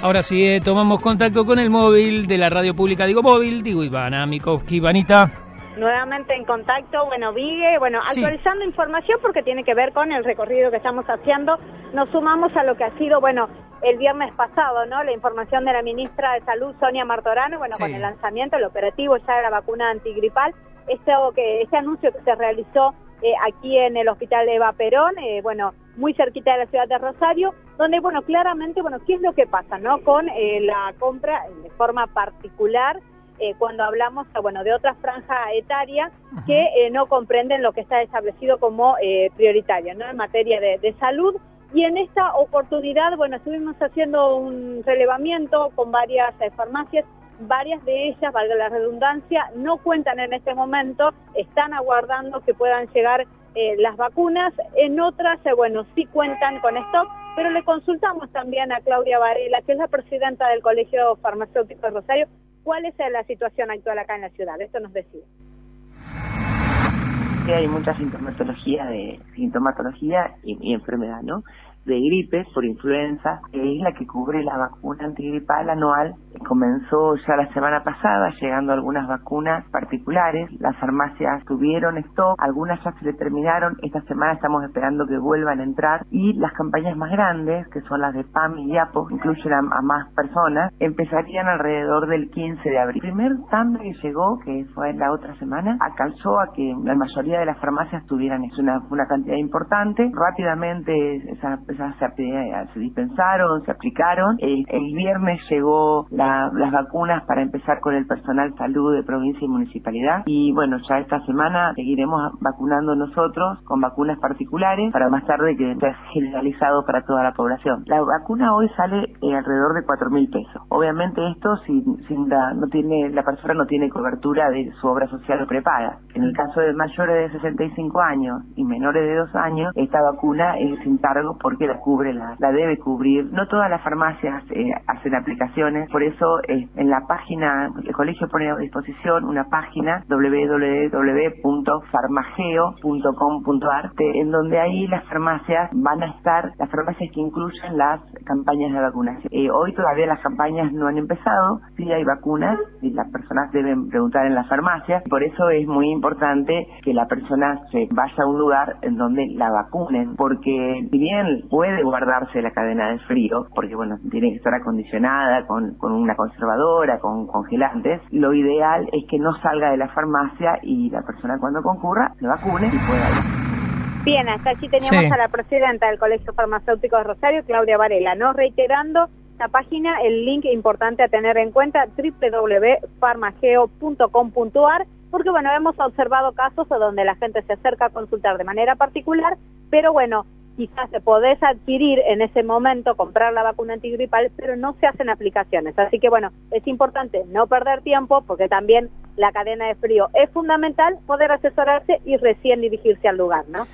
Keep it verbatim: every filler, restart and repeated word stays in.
Ahora sí, eh, tomamos contacto con el móvil de la radio pública, digo móvil, digo Ivana Mikovsky. Ivanita. Nuevamente en contacto, bueno, Vigue, bueno, actualizando sí. información porque tiene que ver con el recorrido que estamos haciendo. Nos sumamos a lo que ha sido, bueno, el viernes pasado, ¿no? La información de la ministra de Salud, Sonia Martorano, bueno, sí. con el lanzamiento, el operativo ya de la vacuna antigripal, este, que, este anuncio que se realizó eh, aquí en el Hospital Eva Perón, eh, bueno, muy cerquita de la ciudad de Rosario, donde, bueno, claramente, bueno, ¿qué es lo que pasa, no? Con eh, la compra de forma particular, Eh, cuando hablamos bueno, de otra franja etaria que eh, no comprenden lo que está establecido como eh, prioritario, ¿no? En materia de, de salud. Y en esta oportunidad, bueno, estuvimos haciendo un relevamiento con varias eh, farmacias, varias de ellas, valga la redundancia, no cuentan en este momento, están aguardando que puedan llegar eh, las vacunas, en otras, eh, bueno, sí cuentan con stock, pero le consultamos también a Claudia Varela, que es la presidenta del Colegio Farmacéutico de Rosario, ¿cuál es la situación actual acá en la ciudad? Esto nos decía. Sí, hay mucha sintomatología de sintomatología y, y enfermedad, ¿no? De gripe por influenza, que es la que cubre la vacuna antigripal anual. Comenzó ya la semana pasada, llegando algunas vacunas particulares. Las farmacias tuvieron stock, algunas ya se le terminaron. Esta semana estamos esperando que vuelvan a entrar. Y las campañas más grandes, que son las de P A M y IAPO, incluyen a, a más personas, empezarían alrededor del quince de abril. El primer tanda que llegó, que fue la otra semana, alcanzó a que la mayoría de las farmacias tuvieran una, una cantidad importante. Rápidamente esa esas se, se dispensaron, se aplicaron. El, el viernes llegó la, las vacunas para empezar con el personal salud de provincia y municipalidad. Y bueno, ya esta semana seguiremos vacunando nosotros con vacunas particulares para más tarde que sea generalizado para toda la población. La vacuna hoy sale eh, alrededor de cuatro mil pesos. Obviamente esto sin, sin la, no tiene, la persona no tiene cobertura de su obra social o prepaga. En el caso de mayores de sesenta y cinco años y menores de dos años, esta vacuna es sin cargo porque la cubre, la, la debe cubrir. No todas las farmacias eh, hacen aplicaciones, por eso eh, en la página, el colegio pone a disposición una página doble u doble u doble u punto farmageo punto com punto a r en donde ahí las farmacias van a estar, las farmacias que incluyen las campañas de vacunación. Eh, hoy todavía las campañas no han empezado, sí hay vacunas y las personas deben preguntar en la farmacia, por eso es muy importante que la persona se vaya a un lugar en donde la vacunen, porque si bien puede guardarse la cadena de frío, porque bueno, tiene que estar acondicionada con, con una conservadora, con congelantes, lo ideal es que no salga de la farmacia y la persona cuando concurra se vacune y pueda ir. Bien, hasta aquí teníamos sí. a la presidenta del Colegio Farmacéutico de Rosario, Claudia Varela, ¿no? Reiterando la página, el link importante a tener en cuenta, doble u doble u doble u punto farmageo punto com punto a r, porque bueno, hemos observado casos donde la gente se acerca a consultar de manera particular, pero bueno, quizás se podés adquirir en ese momento, comprar la vacuna antigripal, pero no se hacen aplicaciones. Así que bueno, es importante no perder tiempo, porque también la cadena de frío es fundamental, poder asesorarse y recién dirigirse al lugar, ¿no?